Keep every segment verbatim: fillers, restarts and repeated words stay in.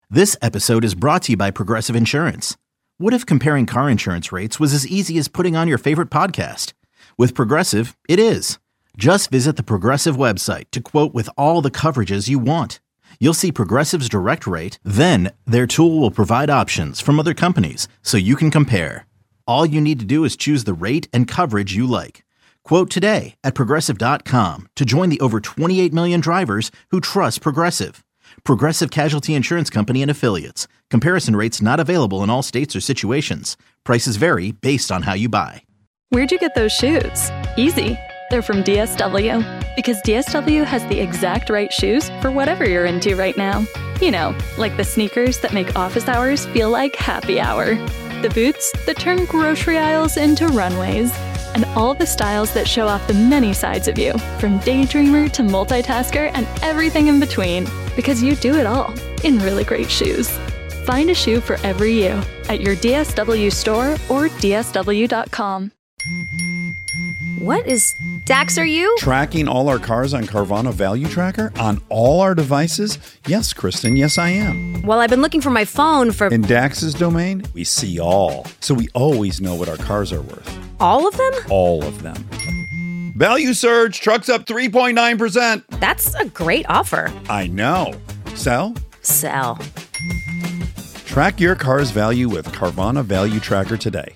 This episode is brought to you by Progressive Insurance. What if comparing car insurance rates was as easy as putting on your favorite podcast? With Progressive, it is. Just visit the Progressive website to quote with all the coverages you want. You'll see Progressive's direct rate, then their tool will provide options from other companies so you can compare. All you need to do is choose the rate and coverage you like. Quote today at progressive dot com to join the over twenty-eight million drivers who trust Progressive. Progressive Casualty Insurance Company and Affiliates. Comparison rates not available in all states or situations. Prices vary based on how you buy. Where'd you get those shoes? Easy. They're from D S W. Because D S W has the exact right shoes for whatever you're into right now. You know, like the sneakers that make office hours feel like happy hour. The boots that turn grocery aisles into runways. And all the styles that show off the many sides of you, from daydreamer to multitasker and everything in between. Because you do it all in really great shoes. Find a shoe for every you at your D S W store or D S W dot com. What is Dax, are you? Tracking all our cars on Carvana Value Tracker on all our devices? Yes, Kristen, yes, I am. Well, I've been looking for my phone for... In Dax's domain, we see all. So we always know what our cars are worth. All of them? All of them. Value surge, trucks up three point nine percent. That's a great offer. I know. Sell? Sell. Track your car's value with Carvana Value Tracker today.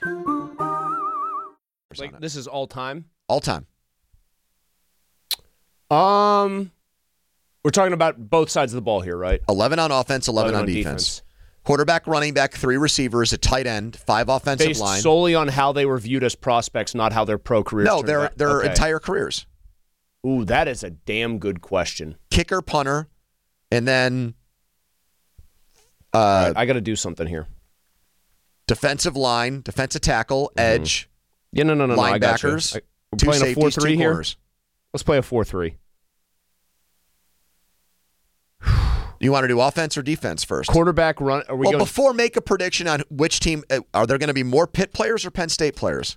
Like, this is all time? All time. Um, we're talking about both sides of the ball here, right? eleven on offense, eleven, eleven on, on defense. defense. Quarterback, running back, three receivers, a tight end, five offensive Based line. solely on how they were viewed as prospects, not how their pro careers No, turned their out. their Okay. entire careers. Ooh, that is a damn good question. Kicker, punter, and then uh, right, I got to do something here. Defensive line, defensive tackle, Mm-hmm. edge. Yeah, no, no, no, no. I got you. Linebackers, I, we're two playing a four safeties, three two here. corners. Let's play a four three. You want to do offense or defense first? Quarterback run. Are we well, going before make a prediction on which team, uh, are there going to be more Pitt players or Penn State players?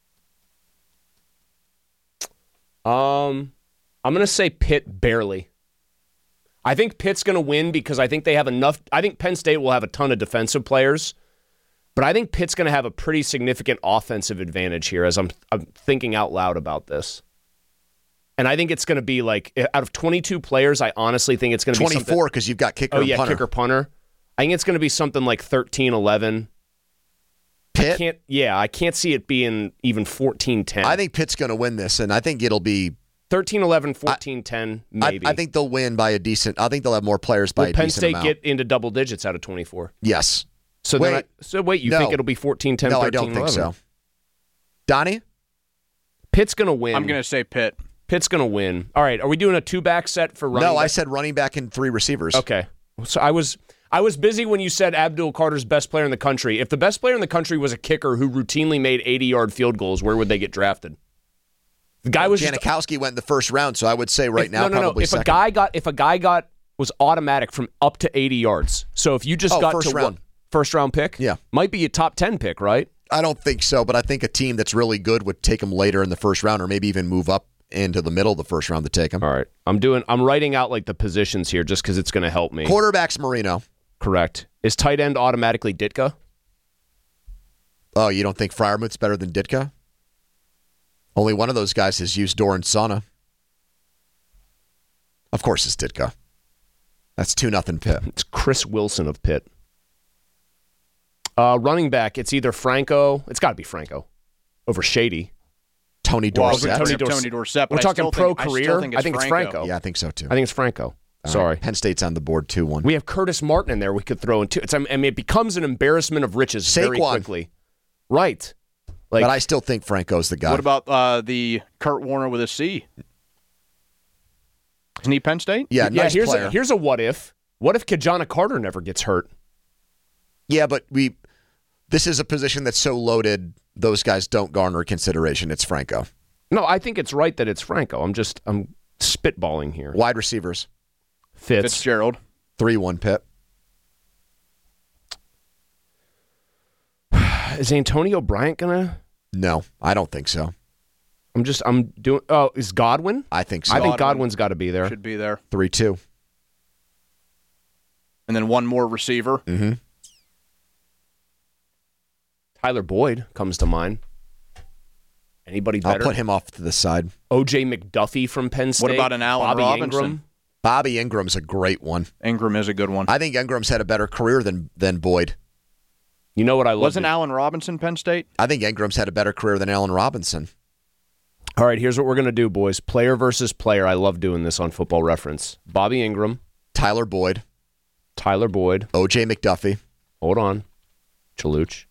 Um, I'm going to say Pitt barely. I think Pitt's going to win because I think they have enough. I think Penn State will have a ton of defensive players, but I think Pitt's going to have a pretty significant offensive advantage here as I'm I'm thinking out loud about this. And I think it's going to be like, out of twenty-two players, I honestly think it's going to be twenty-four because you've got kicker oh, and yeah, punter. kicker, punter. I think it's going to be something like thirteen eleven. Pitt? I can't, yeah, I can't see it being even fourteen ten. I think Pitt's going to win this, and I think it'll be thirteen eleven, fourteen ten, maybe. I, I think they'll win by a decent. I think they'll have more players by Will a Penn decent State amount. get into double digits out of twenty-four? Yes. So wait, then I, so wait, you no. think it'll be fourteen ten, no, thirteen I don't think eleven? so. Donnie? Pitt's going to win. I'm going to say Pitt. Pitt's going to win. All right, are we doing a two-back set for running No, back? I said running back and three receivers. Okay. So I was I was busy when you said Abdul Carter's best player in the country. If the best player in the country was a kicker who routinely made eighty-yard field goals, where would they get drafted? The guy was Janikowski just, went in the first round, so I would say right if, now no, no, probably no. If second. a guy got if a guy got was automatic from up to eighty yards. So if you just Oh, got first to round. What, first round pick, Yeah. might be a top ten pick, right? I don't think so, but I think a team that's really good would take him later in the first round, or maybe even move up into the middle of the first round to take him. All right, I'm doing. I'm writing out like the positions here just because it's going to help me. Quarterback's Marino. Correct. Is tight end automatically Ditka? Oh, you don't think Freiermuth's better than Ditka? Only one of those guys has used Doran Sauna. Of course, it's Ditka. That's two nothing Pitt. It's Chris Wilson of Pitt. Uh, running back, it's either Franco. It's got to be Franco over Shady. Tony Well, Dorsett. Tony, Tony Dorsett. Tony Dorsett. We're but I talking still pro think, career. I, still think it's, I think it's Franco. Franco. Yeah, I think so too. I think it's Franco. All Sorry. right. Penn State's on the board two one. We have Curtis Martin in there we could throw in too. It's, I mean, it becomes an embarrassment of riches very Saquon. quickly. Right. Like, But I still think Franco's the guy. What about uh, the Kurt Warner with a C? Isn't he Penn State? yeah, yeah, nice here's player. a, here's a what if. What if Kajana Carter never gets hurt? Yeah, but we. This is a position that's so loaded, those guys don't garner consideration. It's Franco. No, I think it's right that it's Franco. I'm just I'm spitballing here. Wide receivers. Fitz. Fitzgerald. three one Pitt. Is Antonio Bryant gonna? No, I don't think so. I'm just I'm doing. Oh, is Godwin? I think so. I think Godwin Godwin's got to be there. Should be there. three two. And then one more receiver. Mm-hmm. Tyler Boyd comes to mind. Anybody I'll better? put him off to the side. O J McDuffie from Penn State. What about an Allen Bobby Robinson? Ingram? Bobby Ingram's a great one. Ingram is a good one. I think Ingram's had a better career than than Boyd. You know what I love? Wasn't to- Allen Robinson Penn State? I think Ingram's had a better career than Allen Robinson. All right, here's what we're going to do, boys. Player versus player. I love doing this on Football Reference. Bobby Ingram, Tyler Boyd, Tyler Boyd. O J McDuffie. Hold on. Chaluch.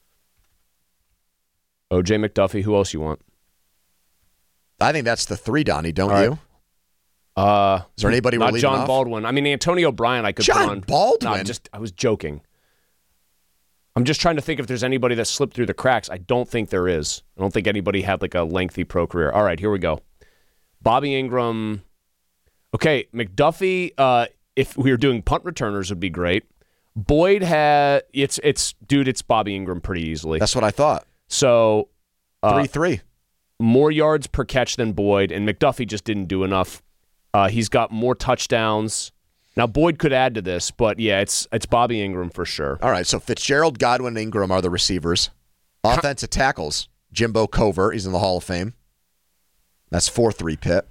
O J McDuffie. Who else you want? I think that's the three, Donnie, don't All right. you? Uh, Is there anybody we're not leaving John off? Baldwin. I mean, Antonio Bryan I could John put on. Baldwin? No, I'm just, I was joking. I'm just trying to think if there's anybody that slipped through the cracks. I don't think there is. I don't think anybody had like a lengthy pro career. All right, here we go. Bobby Ingram. Okay, McDuffie, uh, if we were doing punt returners, would be great. Boyd had, it's, it's dude, it's Bobby Ingram pretty easily. That's what I thought. So uh, three three. more yards per catch than Boyd, and McDuffie just didn't do enough. Uh, he's got more touchdowns. Now, Boyd could add to this, but yeah, it's it's Bobby Ingram for sure. All right, so Fitzgerald, Godwin, and Ingram are the receivers. Offensive tackles, Jimbo Covert, he's in the Hall of Fame. That's four three Pitt.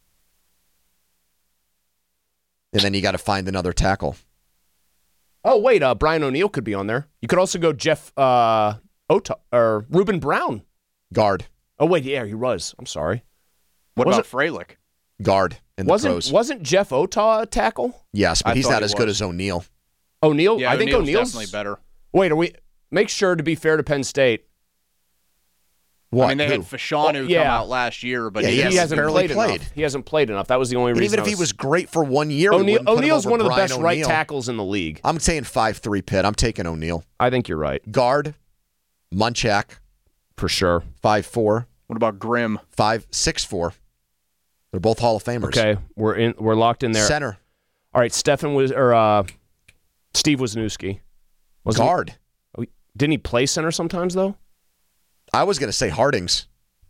And then you got to find another tackle. Oh, wait, uh, Brian O'Neill could be on there. You could also go Jeff uh, Ota or Reuben Brown. Guard. Oh, wait, yeah, he was. I'm sorry. What Was about Freilich? Guard in the Wasn't pros. wasn't Jeff Ota a tackle? Yes, but I he's thought not he as good was. as O'Neill. O'Neill? Yeah, I think O'Neill's O'Neill's definitely better. Wait, are we? Make sure to be fair to Penn State. What? I mean, they Who? had Fashanu Oh, yeah. come out last year, but Yeah, he, he he hasn't hasn't barely played, played. enough. He hasn't played enough. That was the only And reason. even if I he was great for one year, we O'Neill, wouldn't put him O'Neill's over one of the Brian best right O'Neill. tackles in the league. I'm saying five three Pitt. I'm taking O'Neill. I think you're right Guard, Munchak, for sure. five four, what about Grimm? five six four. They're both Hall of Famers. Okay, we're in. We're locked in there. Center, All right, Stefan was or uh, Steve Wisniewski. Wasn't he- guard. oh, he- Didn't he play center sometimes though? I was going to say Hardings.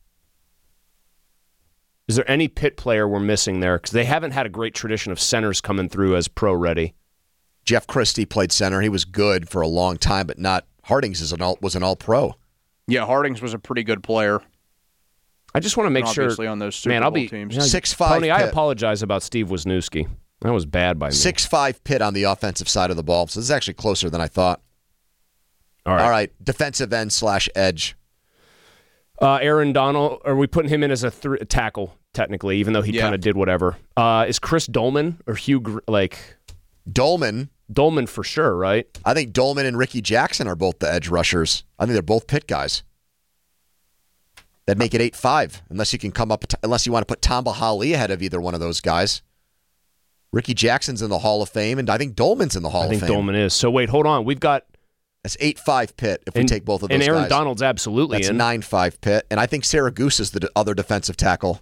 Is there any Pitt player we're missing there? Because they haven't had a great tradition of centers coming through as pro ready. Jeff Christie played center. He was good for a long time, but not Hardings is an all, was an all pro. Yeah, Hardings was a pretty good player. I just want to make sure. Obviously on those Super man, I'll Bowl be teams. yeah, Six five Tony, I Pitt. apologize about Steve Wisniewski. That was bad by me. Six five Pitt on the offensive side of the ball. So this is actually closer than I thought. All right. All right, defensive end slash edge. Uh, Aaron Donald, are we putting him in as a th- tackle, technically, even though he Yeah. kind of did whatever? Uh, is Chris Dolman or Hugh, Gr- like, Dolman. Dolman for sure, right? I think Dolman and Ricky Jackson are both the edge rushers. I think they're both Pitt guys. That'd make it eight five, unless you can come up, unless you want to put Tamba Hali ahead of either one of those guys. Ricky Jackson's in the Hall of Fame, and I think Dolman's in the Hall I think of Fame. Dolman is. So wait, hold on. We've got That's eight five Pitt if we and, take both of those and Aaron guys. Donald's absolutely That's in. nine five Pitt, and I think Saragoose is the d- other defensive tackle.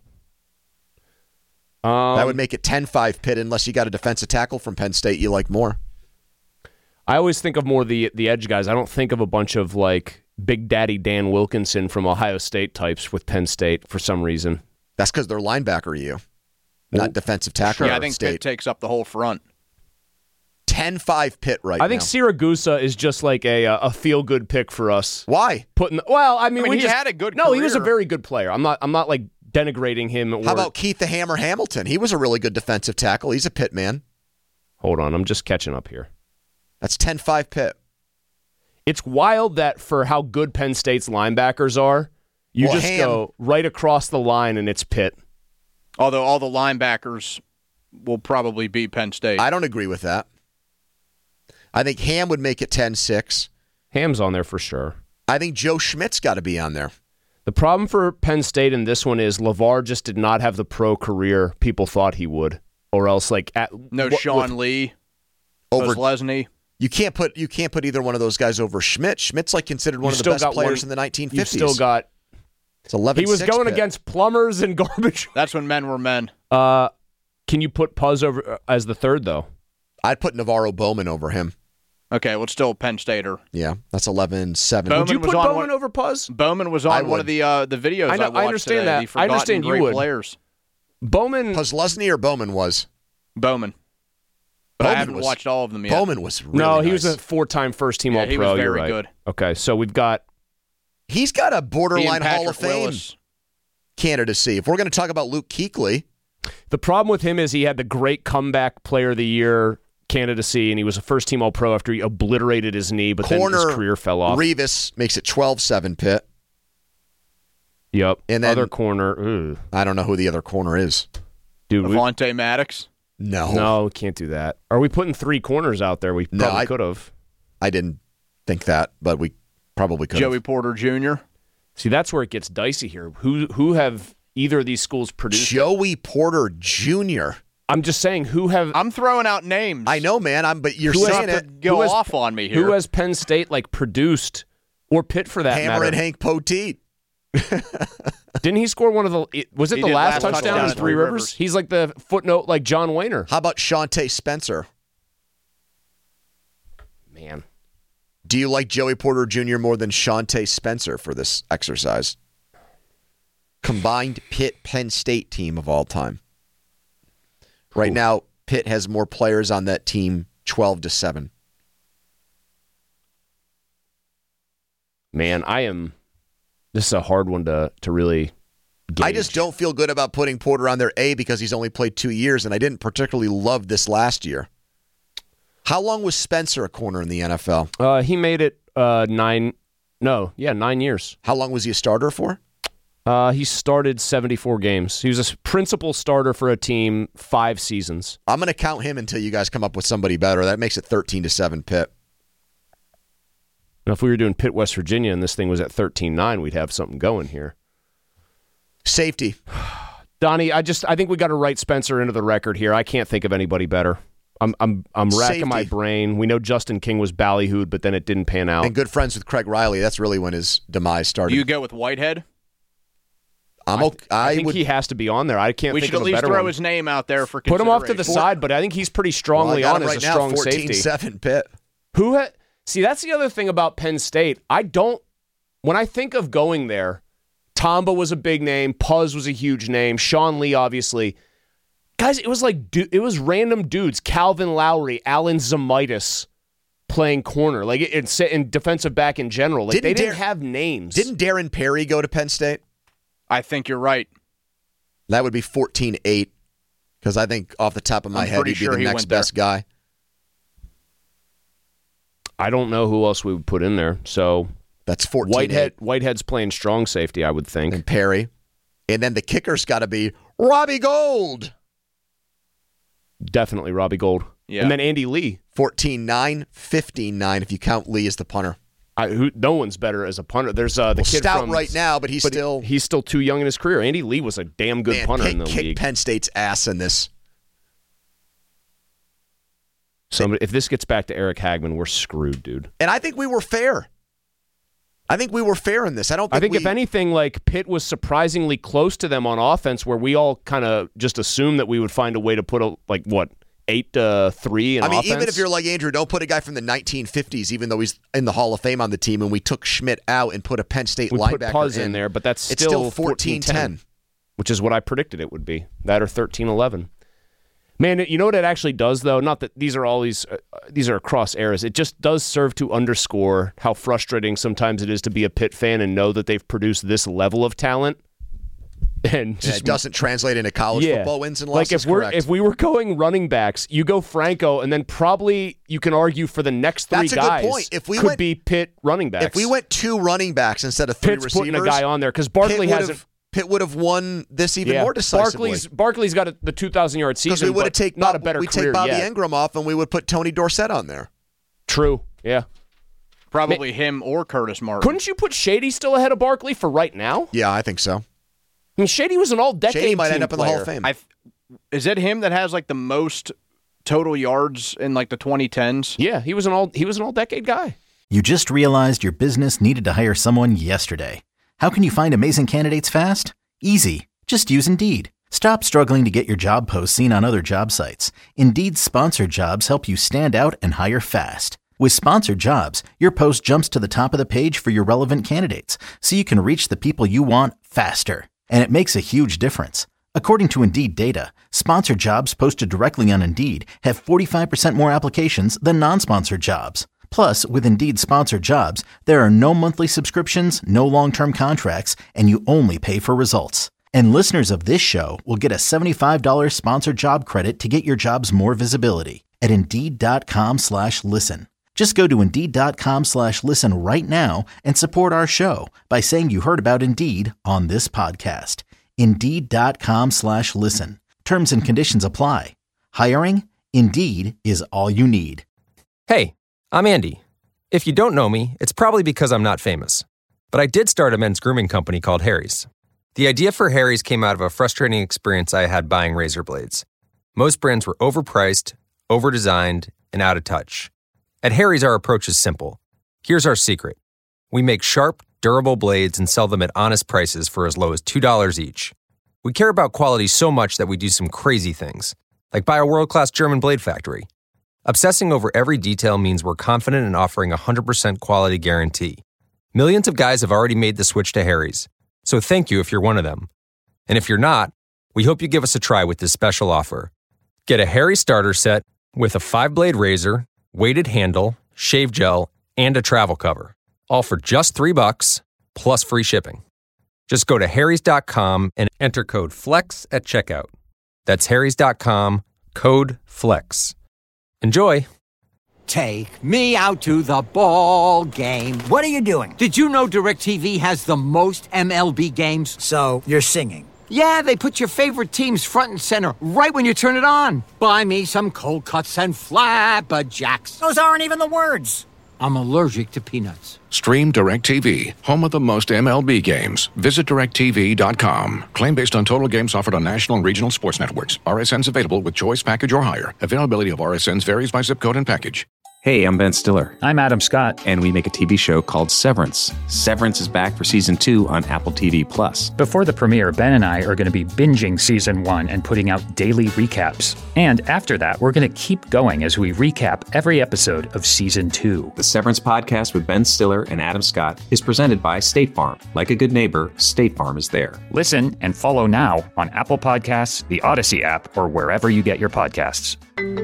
Um, That would make it ten five Pitt, unless you got a defensive tackle from Penn State you like more. I always think of more the the edge guys. I don't think of a bunch of like Big Daddy Dan Wilkinson from Ohio State types with Penn State for some reason. That's because they're linebacker you, not defensive tackle. Yeah, I at think State. Pitt takes up the whole front. ten five Pitt right I think now. Siragusa is just like a a feel good pick for us. Why? Putting well, I mean, I mean, we he just, had a good no, he was a career. very good player. I'm not I'm not like denigrating him. Or, How about Keith the Hammer Hamilton? He was a really good defensive tackle. He's a Pitt man. hold on, I'm just catching up here. That's ten five Pitt. It's wild that for how good Penn State's linebackers are, you Well, just Ham- go right across the line and it's Pitt. Although all the linebackers will probably be Penn State. I don't agree with that. I think Ham would make it ten six. Ham's on there for sure. I think Joe Schmidt's got to be on there. The problem for Penn State in this one is LeVar just did not have the pro career people thought he would, or else like at no what- Sean with- Lee, Over Buzz Lesney. you can't put you can't put either one of those guys over Schmidt. Schmidt's like considered one You've of the still best got players one- in the nineteen You've fifties. still got. It's eleven. He was going Pitt. against plumbers and garbage. That's when men were men. Uh, can you put Puzz over uh, as the third though? I'd put Navarro Bowman over him. Okay, well, it's still Penn Stater. Yeah, that's eleven seven. Bowman Would you was put on Bowman one- over Puzz? Bowman was I on one would. of the uh, the videos I, I know- I watched understand today. that. The I forgotten understand you great would. players. Bowman. Was Lesney or Bowman was? Bowman. But I Bowman haven't was- watched all of them yet. Bowman was really no, he nice. was a four-time first-team Yeah, All-Pro. he was very You're right. good. Okay, so we've got He's got a He borderline and Hall of Patrick Fame Willis. candidacy. If we're going to talk about Luke Kuechly, the problem with him is he had the great comeback player of the year candidacy, and he was a first-team All-Pro after he obliterated his knee, but corner then his career fell off. Revis makes it twelve seven, Pitt. Yep. And then- other corner. Ugh. I don't know who the other corner is. Dude, we, Avonte Maddox. No. no, we can't do that. Are we putting three corners out there? We No, probably I- could have. I didn't think that, but we probably could. Joey Porter Junior See, that's where it gets dicey here. Who who have either of these schools produced? Joey Porter Junior I'm just saying, who have I'm throwing out names. I know, man. I'm, but you're Who has saying to it. Go Who has- off on me here. who has Penn State like produced, or Pitt for that Hammer matter? and Hank Poteet. Didn't he score one of the? it- Was it He the did last last touchdown touchdown in at Three Three Rivers? Rivers. He's like the footnote, like John Wayner. How about Shante Spencer? Man, Do you like Joey Porter Junior more than Shante Spencer for this exercise? Combined Pitt Penn State team of all time. Right Ooh. now, Pitt has more players on that team, twelve to seven. man, I am. This is a hard one to to really. Gauge. I just don't feel good about putting Porter on there, A, because he's only played two years, and I didn't particularly love this last year. How long was Spencer a corner in the N F L? Uh, he made it uh, nine. No, yeah, nine years. How long was he a starter for? Uh, he started seventy-four games. He was a s- principal starter for a team five seasons. I'm going to count him until you guys come up with somebody better. That makes it thirteen to seven, Pitt. Now, if we were doing Pitt, West Virginia, and this thing was at thirteen nine, we'd have something going here. Safety. Donnie, I just I think we got to write Spencer into the record here. I can't think of anybody better. I'm I'm I'm racking Safety. my brain. We know Justin King was ballyhooed, but then it didn't pan out. And good friends with Craig Riley. That's really when his demise started. Do you go with Whitehead? I'm okay. I, I think would. he has to be on there. I can't We think should of at a least better throw one. his name out there for Put him off to the consideration. side, but I think he's pretty well, I strongly got on him as right a now, strong fourteen safety. seven, Pitt. Who ha- See, that's the other thing about Penn State. I don't when I think of going there, Tamba was a big name, Puz was a huge name, Sean Lee obviously. Guys, it was like du- it was random dudes, Calvin Lowry, Alan Zamitis playing corner, like in, in defensive back in general. Like Didn't they didn't Dar- have names. Didn't Darren Perry go to Penn State? I think you're right. That would be fourteen eight, because I think off the top of my I'm head, pretty he'd be sure the he next went there. best guy. I don't know who else we would put in there. So That's fourteen Whitehead eight. Whitehead's playing strong safety, I would think. And Perry. And then the kicker's got to be Robbie Gold. Definitely Robbie Gold. Yeah. And then Andy Lee. fourteen nine, fifteen nine if you count Lee as the punter. I, who, no one's better as a punter. There's uh, the Well, kid stout from, right now, but he's but still he's still too young in his career. Andy Lee was a damn good man, punter Pitt in the kicked league. Penn State's ass in this. So if this gets back to Eric Hagman, we're screwed, dude. And I think we were fair. I think we were fair in this. I don't think I think we, if anything, like Pitt was surprisingly close to them on offense, where we all kind of just assumed that we would find a way to put a like what eight to three in I mean, offense. even if you're like Andrew, don't put a guy from the nineteen fifties, even though he's in the Hall of Fame on the team, and we took Schmidt out and put a Penn State we put linebacker Puz in. in there, but that's It's still still fourteen ten. which is what I predicted it would be. That or thirteen eleven. Man, you know what it actually does, though? Not that these are all these, uh, these are across eras. It just does serve to underscore how frustrating sometimes it is to be a Pitt fan and know that they've produced this level of talent. And Yeah, just it doesn't translate into college yeah. football wins and Like losses. if we're correct. if we were going running backs, you go Franco, and then probably you can argue for the next three That's a good guys point. If we could went- be Pitt running backs. if we went two running backs instead of three Pitt's receivers, putting a guy on there because Barkley Pitt would hasn't. have Pitt would have won this even yeah, more decisively. Barkley's Barkley's got a, the two thousand yard Because season, we would have but taken not a better we career take Bobby yet. Engram off, and we would put Tony Dorsett on there. True, yeah. Probably him or Curtis Martin. Couldn't you put Shady still ahead of Barkley for right now? Yeah, I think so. I mean, Shady was an all-decade Shady might team end up in the Hall player. of Fame. I th- is it him that has like the most total yards in like the twenty tens? Yeah, he was an all he was an all-decade guy. You just realized your business needed to hire someone yesterday. How can you find amazing candidates fast? Easy. Just use Indeed. Stop struggling to get your job posts seen on other job sites. Indeed's sponsored jobs help you stand out and hire fast. With sponsored jobs, your post jumps to the top of the page for your relevant candidates, so you can reach the people you want faster. And it makes a huge difference. According to Indeed data, sponsored jobs posted directly on Indeed have forty-five percent more applications than non-sponsored jobs. Plus, with Indeed sponsored jobs, there are no monthly subscriptions, no long-term contracts, and you only pay for results. And listeners of this show will get a seventy-five dollars sponsored job credit to get your jobs more visibility at Indeed.com slash listen. Just go to Indeed.com slash listen right now and support our show by saying you heard about Indeed on this podcast. Indeed.com slash listen. Terms and conditions apply. Hiring? Indeed is all you need. Hey, I'm Andy. If you don't know me, it's probably because I'm not famous. But I did start a men's grooming company called Harry's. The idea for Harry's came out of a frustrating experience I had buying razor blades. Most brands were overpriced, overdesigned, and out of touch. At Harry's, our approach is simple. Here's our secret. We make sharp, durable blades and sell them at honest prices for as low as two dollars each. We care about quality so much that we do some crazy things, like buy a world-class German blade factory. Obsessing over every detail means we're confident in offering a one hundred percent quality guarantee. Millions of guys have already made the switch to Harry's, so thank you if you're one of them. And if you're not, we hope you give us a try with this special offer. Get a Harry's starter set with a five-blade razor, weighted handle, shave gel, and a travel cover. All for just three bucks, plus free shipping. Just go to harrys dot com and enter code FLEX at checkout. That's harrys dot com, code FLEX. Enjoy. Take me out to the ball game. What are you doing? Did you know DirecTV has the most M L B games? So, you're singing. Yeah, they put your favorite teams front and center right when you turn it on. Buy me some cold cuts and flapjacks. Those aren't even the words. I'm allergic to peanuts. Stream DirecTV, home of the most M L B games. Visit direct T V dot com. Claim based on total games offered on national and regional sports networks. R S Ns available with choice package or higher. Availability of R S Ns varies by zip code and package. Hey, I'm Ben Stiller. I'm Adam Scott. And we make a T V show called Severance. Severance is back for season two on Apple T V Plus. Before the premiere, Ben and I are going to be binging season one and putting out daily recaps. And after that, we're going to keep going as we recap every episode of season two. The Severance podcast with Ben Stiller and Adam Scott is presented by State Farm. Like a good neighbor, State Farm is there. Listen and follow now on Apple Podcasts, the Odyssey app, or wherever you get your podcasts.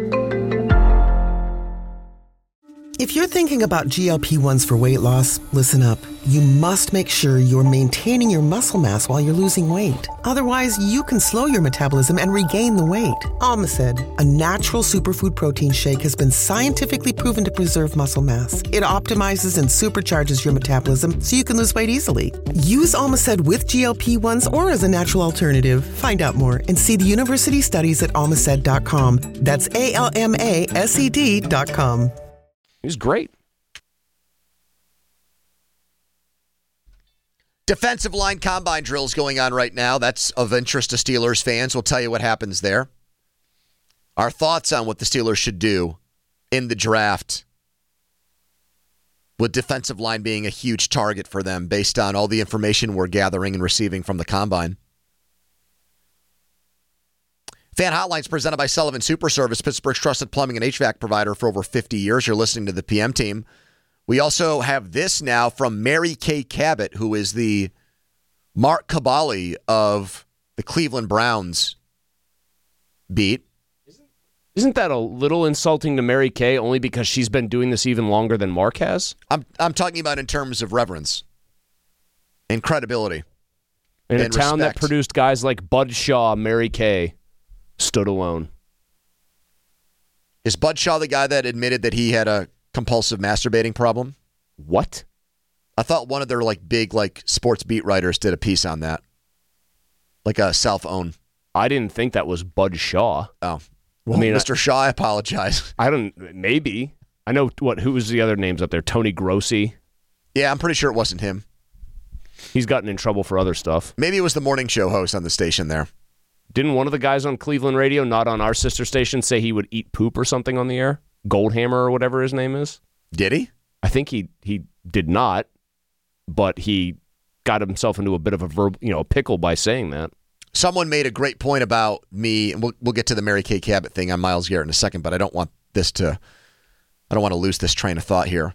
If you're thinking about G L P ones for weight loss, listen up. You must make sure you're maintaining your muscle mass while you're losing weight. Otherwise, you can slow your metabolism and regain the weight. Almacid, a natural superfood protein shake, has been scientifically proven to preserve muscle mass. It optimizes and supercharges your metabolism so you can lose weight easily. Use Almacid with G L P ones or as a natural alternative. Find out more and see the university studies at almacid dot com. That's A L M A S E D dot com. He's great. Defensive line combine drills going on right now. That's of interest to Steelers fans. We'll tell you what happens there. Our thoughts on what the Steelers should do in the draft, with defensive line being a huge target for them based on all the information we're gathering and receiving from the combine. Fan Hotlines presented by Sullivan Super Service, Pittsburgh's trusted plumbing and H V A C provider for over fifty years. You're listening to the P M team. We also have this now from Mary Kay Cabot, who is the Mark Kaboly of the Cleveland Browns beat. Isn't that a little insulting to Mary Kay only because she's been doing this even longer than Mark has? I'm I'm talking about in terms of reverence and credibility. In and a town respect. that produced guys like Bud Shaw, Mary Kay stood alone. Is Bud Shaw the guy that admitted that he had a compulsive masturbating problem? What? I thought one of their like big like sports beat writers did a piece on that. Like a self-own. I didn't think that was Bud Shaw. Oh. Well, I mean, Mister Shaw, I apologize. I don't, maybe. I know, what, who was the other names up there? Tony Grossi? Yeah, I'm pretty sure it wasn't him. He's gotten in trouble for other stuff. Maybe it was the morning show host on the station there. Didn't one of the guys on Cleveland radio, not on our sister station, say he would eat poop or something on the air? Goldhammer or whatever his name is? Did he? I think he he did not, but he got himself into a bit of a verb, you know, a pickle by saying that. Someone made a great point about me, and we'll, we'll get to the Mary Kay Cabot thing on Myles Garrett in a second, but I don't want this to, I don't want to lose this train of thought here.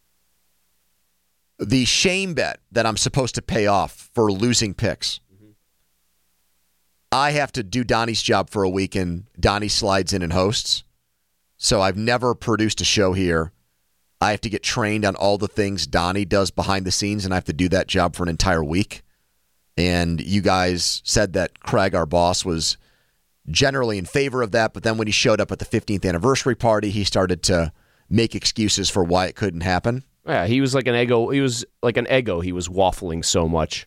The shame bet that I'm supposed to pay off for losing picks. Mm-hmm. I have to do Donnie's job for a week, and Donnie slides in and hosts. So I've never produced a show here. I have to get trained on all the things Donnie does behind the scenes, and I have to do that job for an entire week. And you guys said that Craig, our boss, was generally in favor of that, but then when he showed up at the fifteenth anniversary party, he started to make excuses for why it couldn't happen. Yeah, he was like an ego. He was like an ego. He was waffling so much.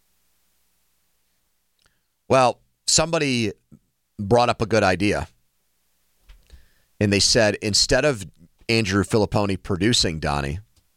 Well, somebody brought up a good idea. And they said, instead of Andrew Filipponi producing Donnie,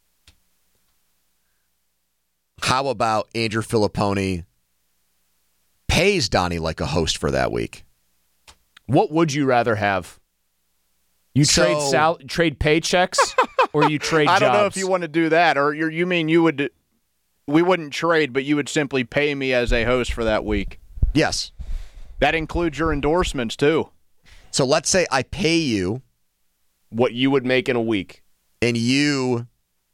how about Andrew Filipponi pays Donnie like a host for that week? What would you rather have? You So- trade sal- trade paychecks, or you trade I jobs? don't know if you want to do that, or you're, you mean you would. We wouldn't trade, but you would simply pay me as a host for that week. Yes. That includes your endorsements too. So let's say I pay you what you would make in a week, and you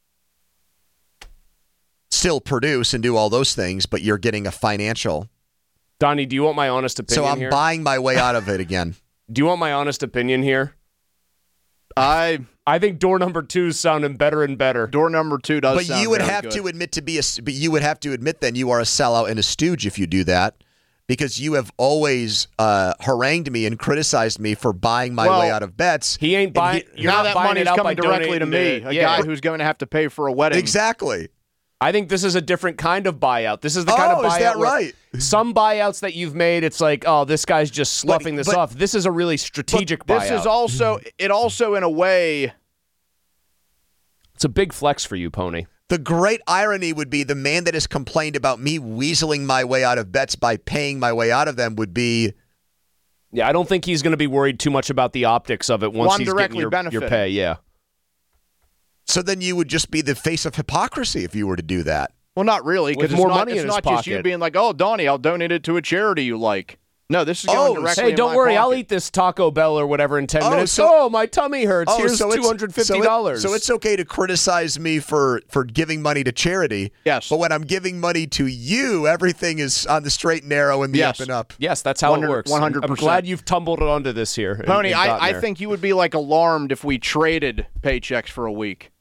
still produce and do all those things, but you're getting a financial. Donnie, do you want my honest opinion So I'm here? buying my way out of it again. Do you want my honest opinion here? I I think door number two is sounding better and better. Door number two does But sound you would very have good. to admit to be a. But you would have to admit then you are a sellout and a stooge if you do that, because you have always uh, harangued me and criticized me for buying my Well, way out of bets. He ain't buying. he- you're now not that buying money's it out coming by directly to donating me, to- a yeah. guy who's going to have to pay for a wedding. Exactly. I think this is a different kind of buyout. This is the kind Oh, of buyout is that where right? some buyouts that you've made, it's like, oh, this guy's just sloughing this but- off. This is a really strategic buyout. This is also it. Also, in a way, it's a big flex for you, Pony. The great irony would be the man that has complained about me weaseling my way out of bets by paying my way out of them would be. Yeah, I don't think he's going to be worried too much about the optics of it once Well, I'm he's getting directly your, your benefiting. pay. Yeah. So then you would just be the face of hypocrisy if you were to do that. well, not really, With because it's more not, money it's in his not just you pocket. being like, "Oh, Donnie, I'll donate it to a charity you like." No, this is going Oh, directly. Hey, in don't my worry. I'll pocket. eat this Taco Bell or whatever in ten Oh, minutes. so- oh, my tummy hurts. Oh, Here's so it's- two hundred fifty so dollars. it- So, it's okay to criticize me for, for giving money to charity. Yes. But when I'm giving money to you, everything is on the straight and narrow and the Yes. up and up. Yes, that's how it one hundred works. one hundred I'm percent. glad you've tumbled onto this here. and- Pony, and gotten I, I there. think you would be like alarmed if we traded paychecks for a week.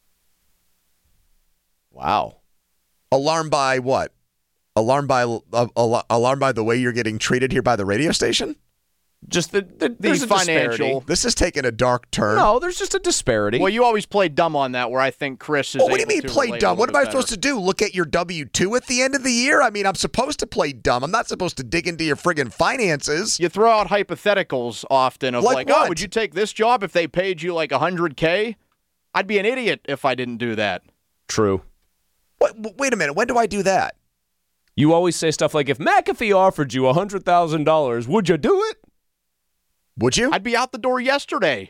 Wow. Alarmed by what? Alarmed by uh, al- alarmed by the way you're getting treated here by the radio station? Just the, the, there's a financial- disparity. This is taking a dark turn. No, there's just a disparity. Well, you always play dumb on that, where I think Chris is. Well, what do you able mean to play relate a dumb? little What am I bit supposed to do? Look at your W two at the end of the year? I mean, I'm supposed to play dumb. I'm not supposed to dig into your friggin' finances. You throw out hypotheticals often of Like like, oh, what? would you take this job if they paid you like one hundred K? I'd be an idiot if I didn't do that. True. What, wait a minute. When do I do that? You always say stuff like, if McAfee offered you one hundred thousand dollars, would you do it? Would you? I'd be out the door yesterday.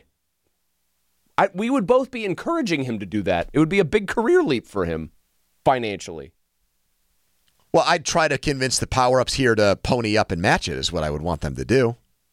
I, we would both be encouraging him to do that. It would be a big career leap for him financially. Well, I'd try to convince the power-ups here to pony up and match it is what I would want them to do.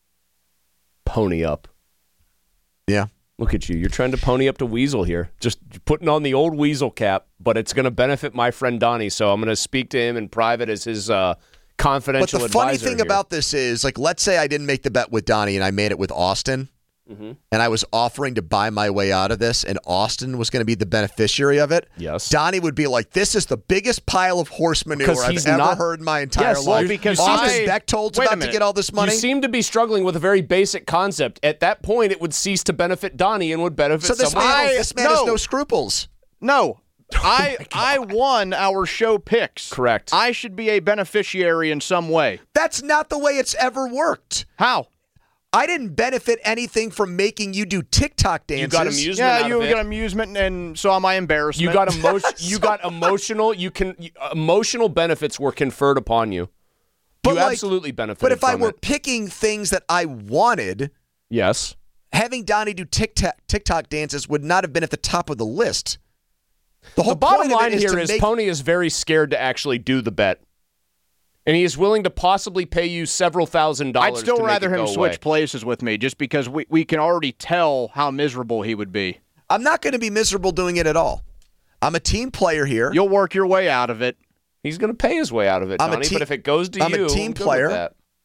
Pony up. Yeah. Look at you. You're trying to pony up to Weasel here. Just putting on the old Weasel cap, but it's going to benefit my friend Donnie, so I'm going to speak to him in private as his uh, confidential But the funny advisor thing here. about this is, like, let's say I didn't make the bet with Donnie and I made it with Austin, mm-hmm. and I was offering to buy my way out of this, and Austin was going to be the beneficiary of it. Yes. Donnie would be like, this is the biggest pile of horse manure Because I've he's ever not- heard in my entire Yes, well, life. because Austin I- Bechtold's Wait a about to minute. get all this money. You seem to be struggling with a very basic concept. At that point, it would cease to benefit Donnie and would benefit so this someone man, else. this man no. has no scruples. No. I I won our show picks. Correct. I should be a beneficiary in some way. That's not the way it's ever worked. How? I didn't benefit anything from making you do TikTok dances. You got amusement Yeah, out you of it. got amusement, and so am I embarrassment. You got emotion. You got emotional. You can you, emotional benefits were conferred upon you. But you like- absolutely benefited. But if I from were it. picking things that I wanted, yes, having Donnie do TikTok, TikTok dances would not have been at the top of the list. The whole the bottom point of line it is here to is make, Pony is very scared to actually do the bet, and he is willing to possibly pay you several thousand dollars. I'd still to make rather it him go switch away. places with me, just because we, we can already tell how miserable he would be. I'm not going to be miserable doing it at all. I'm a team player here. You'll work your way out of it. He's going to pay his way out of it, I'm a Donnie. te- but if it goes to I'm a you, team I'm good player. with that.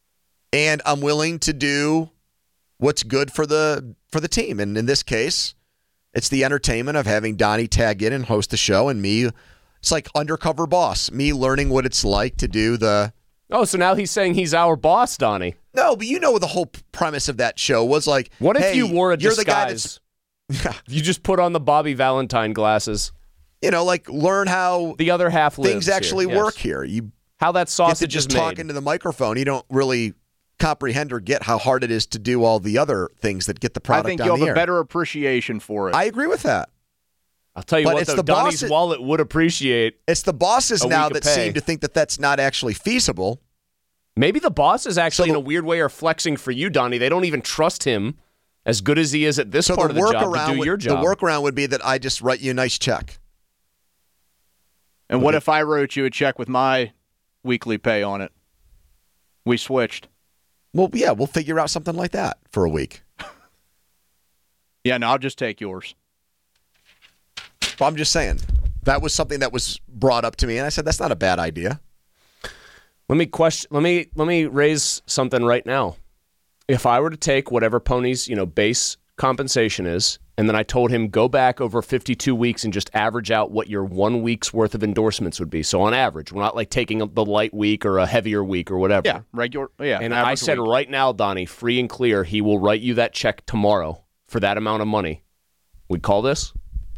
and I'm willing to do what's good for the for the team. And in this case, it's the entertainment of having Donnie tag in and host the show, and me. It's like undercover boss, me learning what it's like to do the. Oh, so now he's saying he's our boss, Donnie. No, but you know the whole premise of that show was like, what if hey, you wore a you're disguise? The guy that's, you just put on the Bobby Valentine glasses. You know, like learn how the other half lives things actually here. Yes. work here. You how that sausage get to just is talk made. into the microphone. You don't really comprehend or get how hard it is to do all the other things that get the product. I think on you'll the have air. a better appreciation for it. I agree with that. I'll tell you But what, it's though, the Donnie's boss- wallet would appreciate. It's the bosses a now week that of pay. seem to think that that's not actually feasible. Maybe the bosses actually, So in a weird way, are flexing for you, Donnie. They don't even trust him, as good as he is at this So part the of the job, to workaround do would, your job. the workaround would be that I just write you a nice check. And what if I wrote you a check with my weekly pay on it? We switched. Well, yeah, we'll figure out something like that for a week. Yeah, no, I'll just take yours. Well, I'm just saying. That was something that was brought up to me, and I said, that's not a bad idea. Let me question. Let me let me raise something right now. If I were to take whatever Pony's you know base compensation is, and then I told him go back over fifty-two weeks and just average out what your one week's worth of endorsements would be. So on average, we're not like taking the light week or a heavier week or whatever. Yeah, regular. Yeah, And I said week. right now, Donnie, free and clear, he will write you that check tomorrow for that amount of money. We'd call this.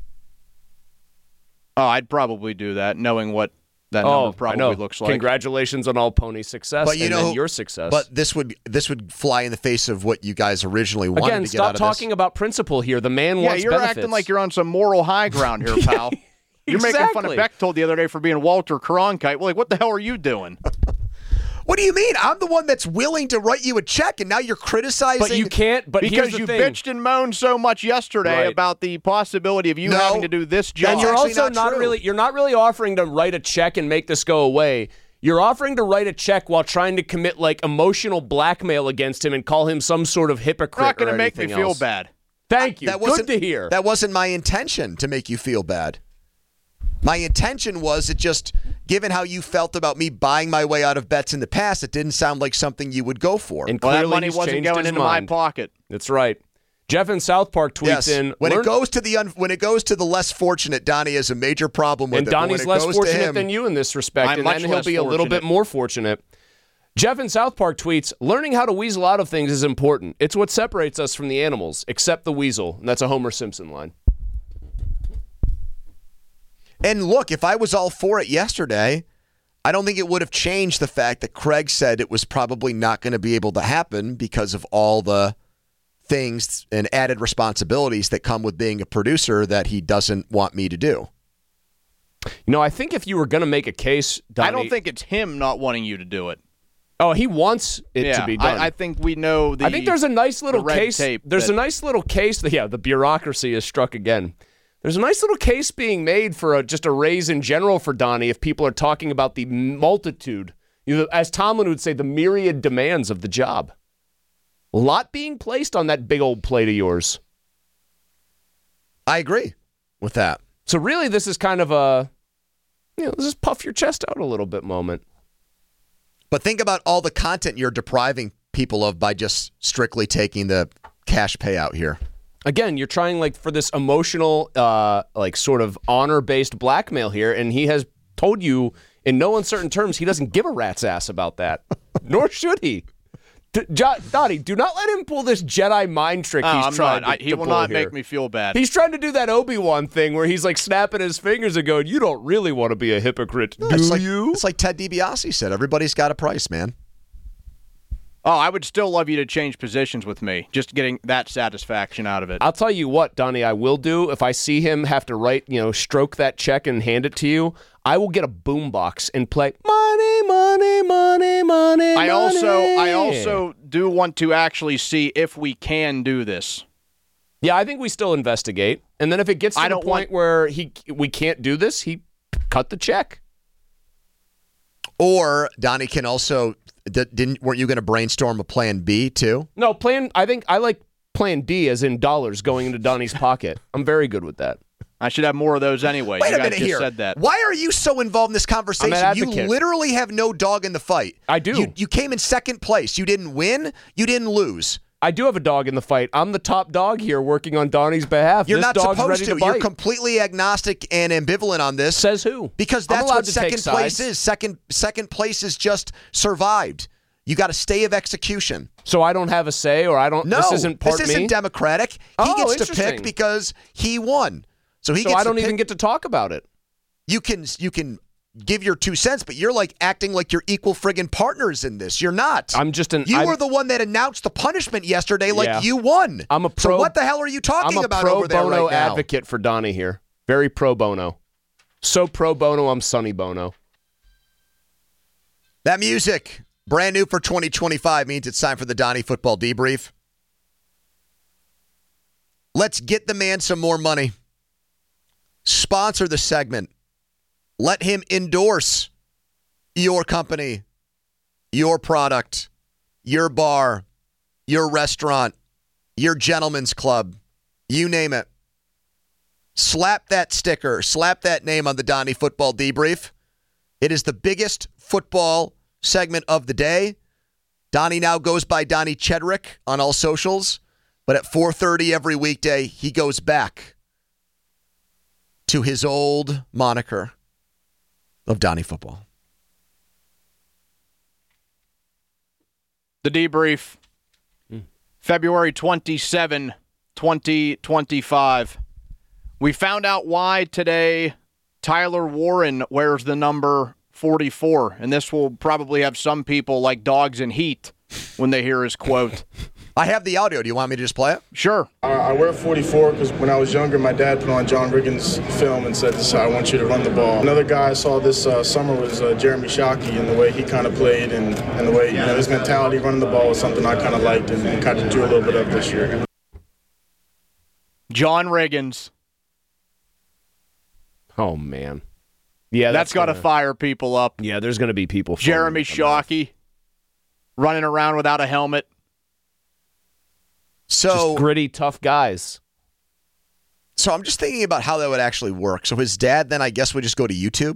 Oh, I'd probably do that, knowing what that oh, number probably I know. looks like. Congratulations on all Pony success, But you and know, then your success. But this would this would fly in the face of what you guys originally wanted Again, to get stop out of talking this. about principle here. The man Yeah, wants you're benefits. acting like you're on some moral high ground here, pal. You're making fun of Exactly. Bechtold the other day for being Walter Cronkite. Well, like, what the hell are you doing? What do you mean? I'm the one that's willing to write you a check, and now you're criticizing. But you can't. But because here's the you thing. bitched and moaned so much yesterday Right. about the possibility of you No. having to do this job. And you're actually also not not, true. really you're not really offering to write a check and make this go away. You're offering to write a check while trying to commit like emotional blackmail against him and call him some sort of hypocrite. You're not going or to make me anything feel else. bad. Thank you. That Good wasn't to hear. That wasn't my intention to make you feel bad. My intention was it just, given how you felt about me buying my way out of bets in the past, it didn't sound like something you would go for. And Well, that clearly money he's wasn't changed going his into mind. my pocket. That's right. Jeff in South Park tweets yes, in when learn- it goes to the un, when it goes to the less fortunate, Donnie has a major problem with and it. but when Donnie's it less goes to fortunate him- than you in this respect, I'm and much then he'll less be a little bit fortunate. more fortunate. Jeff in South Park tweets, learning how to weasel out of things is important. It's what separates us from the animals, except the weasel. And that's a Homer Simpson line. And look, if I was all for it yesterday, I don't think it would have changed the fact that Craig said it was probably not going to be able to happen because of all the things and added responsibilities that come with being a producer that he doesn't want me to do. You know, I think if you were going to make a case, Donnie, I don't think it's him not wanting you to do it. Oh, he wants it yeah, to be done. I, I think we know the. I think there's a nice little the red case. tape There's that- a nice little case. That, yeah, the bureaucracy is struck again. There's a nice little case being made for a, just a raise in general for Donnie if people are talking about the multitude, you know, as Tomlin would say, the myriad demands of the job. A lot being placed on that big old plate of yours. I agree with that. So really, this is kind of a, you know, this is puff your chest out a little bit moment. But think about all the content you're depriving people of by just strictly taking the cash payout here. Again, you're trying like for this emotional, uh, like sort of honor-based blackmail here, and he has told you in no uncertain terms he doesn't give a rat's ass about that, nor should he. D- jo- Donnie, do not let him pull this Jedi mind trick Oh, he's I'm trying not. to I, he to will pull not here. make me feel bad. He's trying to do that Obi-Wan thing where he's like snapping his fingers and going, "You don't really want to be a hypocrite, do it's like, you?" It's like Ted DiBiase said, everybody's got a price, man. Oh, I would still love you to change positions with me, just getting that satisfaction out of it. I'll tell you what, Donnie, I will do if I see him have to write, you know, stroke that check and hand it to you. I will get a boombox and play money, money, money, money. I also, money." I also do want to actually see if we can do this. yeah, I think we still investigate, and then if it gets to I the don't point want- where he we can't do this, he cut the check. Or Donnie can also, d- didn't weren't you going to brainstorm a plan B too? No, plan. I think I like plan D as in dollars going into Donnie's pocket. I'm very good with that. I should have more of those anyway. Wait you a guys minute just here. said that. Why are you so involved in this conversation? I'm an You advocate. literally have no dog in the fight. I do. You, you came in second place. You didn't win. You didn't lose. I do have a dog in the fight. I'm the top dog here working on Donnie's behalf. You're this not dog's supposed ready to. to bite. You're completely agnostic and ambivalent on this. Says who? Because I'm that's allowed what to take second place sides. is. Second second place is just survived. You got a stay of execution. So I don't have a say, or I don't. No, this isn't part this isn't me? democratic. He Oh, gets to interesting. pick because he won. So he So gets I don't to pick. even get to talk about it. You can you can give your two cents, but you're like acting like you're equal friggin' partners in this. You're not. I'm just an. You I'm, were the one that announced the punishment yesterday, like Yeah. you won. I'm a pro. So what the hell are you talking I'm a about pro over there bono right now? advocate for Donnie here. Very pro bono. So pro bono, I'm Sonny Bono. That music, brand new for twenty twenty-five, means it's time for the Donnie Football Debrief. Let's get the man some more money. Sponsor the segment. Let him endorse your company, your product, your bar, your restaurant, your gentleman's club, you name it. Slap that sticker, slap that name on the Donnie Football Debrief. It is the biggest football segment of the day. Donnie now goes by Donnie Chedrick on all socials, but at four thirty every weekday, he goes back to his old moniker of Donnie Football. The debrief, February twenty-seventh, twenty twenty-five. We found out why today Tyler Warren wears the number forty-four, and this will probably have some people like dogs in heat when they hear his quote. I have the audio. Do you want me to just play it? Sure. I, I wear forty-four because when I was younger, my dad put on John Riggins' film and said, "This, I want you to run the ball." Another guy I saw this uh, summer was uh, Jeremy Shockey, and the way he kind of played and, and the way, you know, his mentality running the ball was something I kind of liked and, and kind of drew a little bit of this year. John Riggins. Oh, man. Yeah, that's, that's got to fire people up. Yeah, there's going to be people. Jeremy Shockey running around without a helmet. So just gritty, tough guys. So I'm just thinking about how that would actually work. So his dad then, I guess, would just go to YouTube,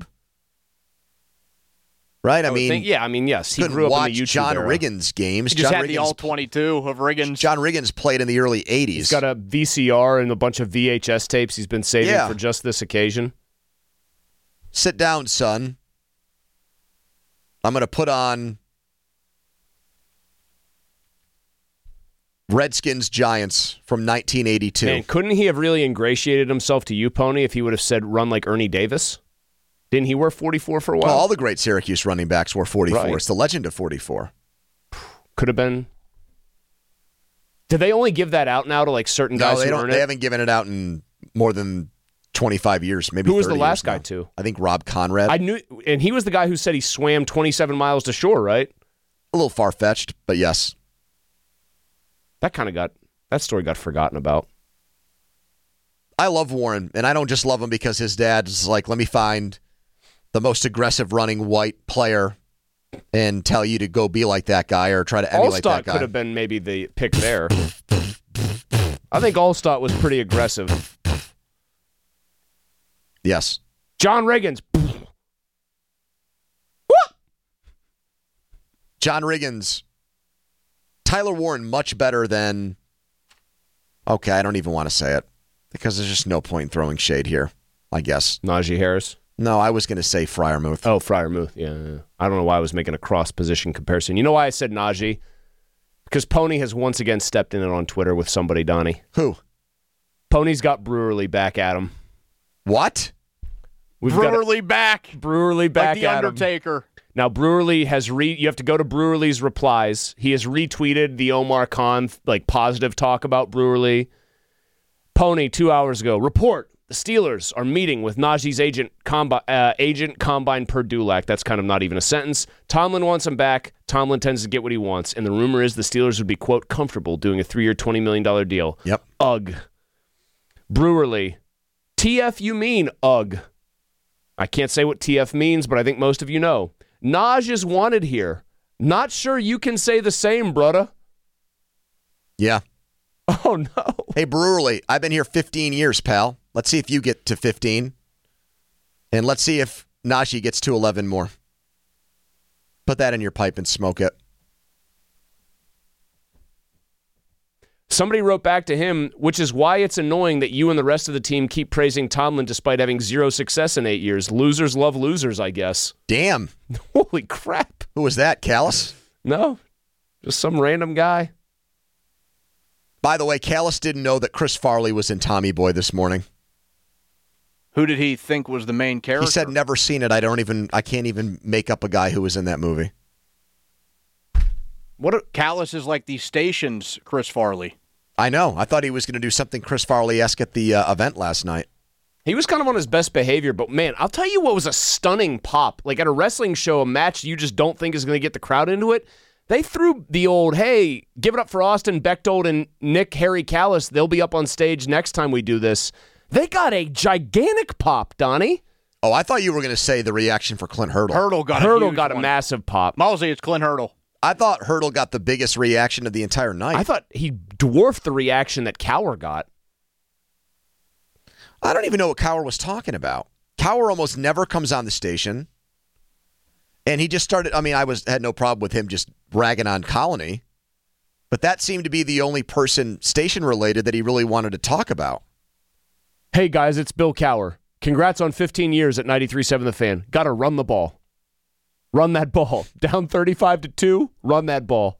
right? I, I mean, think, yeah, I mean, yes, he couldn't grew up watch in the YouTube John era. Riggins games. He just John had Riggins, the all twenty-two of Riggins. John Riggins played in the early eighties. He's got a V C R and a bunch of V H S tapes he's been saving Yeah. for just this occasion. Sit down, son. I'm going to put on Redskins Giants from nineteen eighty-two. Man, couldn't he have really ingratiated himself to you, Pony, if he would have said run like Ernie Davis? Didn't he wear forty-four for a while? Well, all the great Syracuse running backs wore forty-four. Right. It's the legend of forty-four. Could have been. Do they only give that out now to like certain guys No, they who don't. earn They it? haven't given it out in more than twenty-five years, maybe. Who was the thirty last years guy now. too? I think Rob Conrad. I knew, and he was the guy who said he swam twenty-seven miles to shore, right? A little far-fetched, but yes. That kind of got that story got forgotten about. I love Warren, and I don't just love him because his dad's like, let me find the most aggressive running white player and tell you to go be like that guy or try to emulate Allstott that guy. could have been maybe the pick there. I think Allstott was pretty aggressive. Yes. John Riggins. John Riggins. Tyler Warren, much better than... Okay, I don't even want to say it because there's just no point in throwing shade here, I guess. Najee Harris? No, I was going to say Freiermuth. Oh, Freiermuth. Yeah, yeah. I don't know why I was making a cross-position comparison. You know why I said Najee? Because Pony has once again stepped in it on Twitter with somebody, Donnie. Who? Pony's got Brewerly back at him. What? We've Brewerly got back. Brewerly back like the at him. Undertaker. Now, Brewerly has re. You have to go to Brewerly's replies. He has retweeted the Omar Khan like positive talk about Brewerly. Pony two hours ago. Report: the Steelers are meeting with Najee's agent, Combi- uh, agent Combine Perdulac. That's kind of not even a sentence. Tomlin wants him back. Tomlin tends to get what he wants, and the rumor is the Steelers would be quote comfortable doing a three-year, twenty million dollars deal. Yep. Ugh. Brewerly. T F you mean ugh? I can't say what T F means, but I think most of you know. Naj is wanted here. Not sure you can say the same, brother. Yeah. Oh, no. Hey, Brewerly, I've been here fifteen years, pal. Let's see if you get to fifteen. And let's see if Najee gets to eleven more. Put that in your pipe and smoke it. Somebody wrote back to him, which is why it's annoying that you and the rest of the team keep praising Tomlin despite having zero success in eight years. Losers love losers, I guess. Damn. Holy crap. Who was that, Callis? No, just some random guy. By the way, Callis didn't know that Chris Farley was in Tommy Boy this morning. Who did he think was the main character? He said never seen it. I don't even I can't even make up a guy who was in that movie. What a, Callis is like the station's Chris Farley. I know. I thought he was going to do something Chris Farley-esque at the uh, event last night. He was kind of on his best behavior, but man, I'll tell you what was a stunning pop. Like at a wrestling show, a match you just don't think is going to get the crowd into it. They threw the old, hey, give it up for Austin Bechtold and Nick Harry Callis. They'll be up on stage next time we do this. They got a gigantic pop, Donnie. Oh, I thought you were going to say the reaction for Clint Hurdle. Hurdle got Hurdle a huge got one. a massive pop. Mosley, it's Clint Hurdle. I thought Hurdle got the biggest reaction of the entire night. I thought he dwarfed the reaction that Cower got. I don't even know what Cower was talking about. Cower almost never comes on the station. And he just started, I mean, I was had no problem with him just bragging on Colony. But that seemed to be the only person station-related that he really wanted to talk about. Hey, guys, it's Bill Cower. Congrats on fifteen years at ninety-three point seven The Fan. Got to run the ball. Run that ball. Down thirty-five to two, run that ball.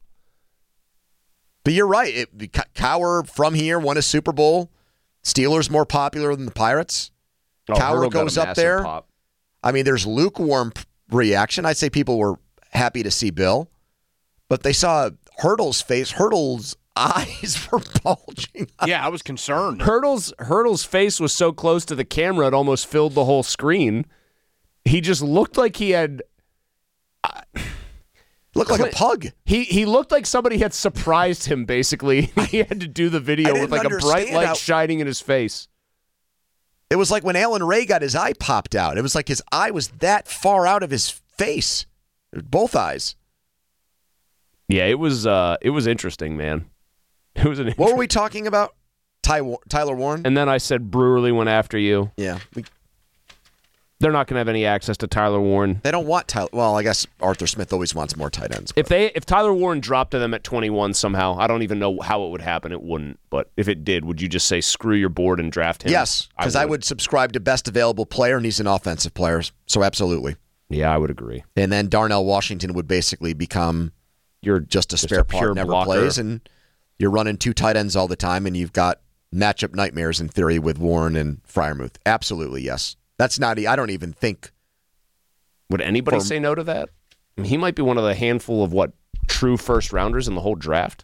But you're right. It, Cower from here won a Super Bowl. Steelers more popular than the Pirates. Oh, Cower Hurdle goes got a up there. Pop. I mean, there's lukewarm reaction. I'd say people were happy to see Bill. But they saw Hurdle's face. Hurdle's eyes were bulging. Yeah, I was concerned. Hurdle's Hurdle's face was so close to the camera, it almost filled the whole screen. He just looked like he had... Uh, looked like a pug. He he looked like somebody had surprised him, basically. He had to do the video with like a bright light how, shining in his face. It was like when Alan Ray got his eye popped out. It was like his eye was that far out of his face. Both eyes. Yeah, it was uh, it was interesting, man. It was an. What were we talking about? Ty, Tyler Warren? And then I said Brewerly went after you. Yeah. We, They're not going to have any access to Tyler Warren. They don't want Tyler. Well, I guess Arthur Smith always wants more tight ends. If they if Tyler Warren dropped to them at twenty-one somehow, I don't even know how it would happen. It wouldn't. But if it did, would you just say screw your board and draft him? Yes, because I, I would subscribe to best available player, and he's an offensive player. So absolutely. Yeah, I would agree. And then Darnell Washington would basically become you're just a just spare a part, pure never blocker. plays, and you're running two tight ends all the time, and you've got matchup nightmares in theory with Warren and Freiermuth. Absolutely, yes. That's not. I don't even think. Would anybody For, say no to that? I mean, he might be one of the handful of what true first rounders in the whole draft.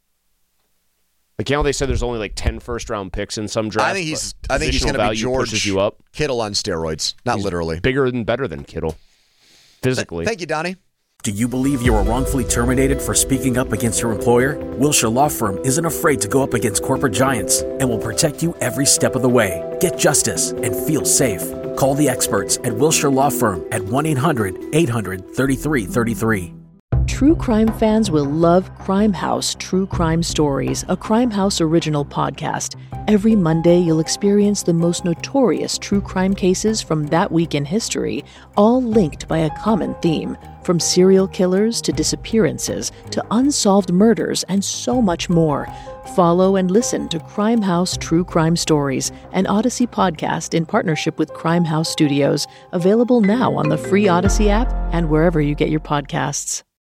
Like, you know, they said there's only like ten first round picks in some drafts. I think he's. I think he's going to be George you up. Kittle on steroids. Not he's literally. Bigger and better than Kittle, physically. Th- thank you, Donnie. Do you believe you were wrongfully terminated for speaking up against your employer? Wilshire Law Firm isn't afraid to go up against corporate giants and will protect you every step of the way. Get justice and feel safe. Call the experts at Wilshire Law Firm at one eight hundred eight hundred thirty-three thirty-three. True crime fans will love Crime House True Crime Stories, a Crime House original podcast. Every Monday, you'll experience the most notorious true crime cases from that week in history, all linked by a common theme. From serial killers to disappearances to unsolved murders and so much more. Follow and listen to Crime House True Crime Stories, an Odyssey podcast in partnership with Crime House Studios, available now on the free Odyssey app and wherever you get your podcasts.